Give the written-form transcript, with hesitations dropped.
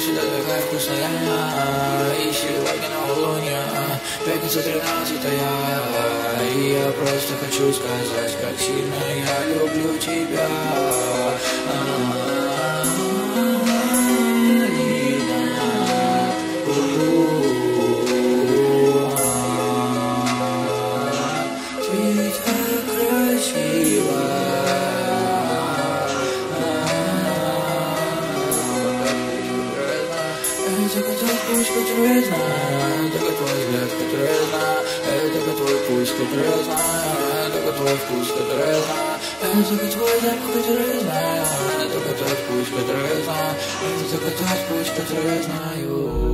всегда такая вкусная. И сегодня новолуние, пятница 13-я. И я просто хочу сказать, как сильно я люблю тебя. Ты так красива. Это твой путь, который я знаю, только твой взгляд, который я знаю, это твой путь, который я знаю, только твой вкус, который я знаю, это твой запах, который я знаю, это твой путь, который я знаю, это твой путь, который я знаю.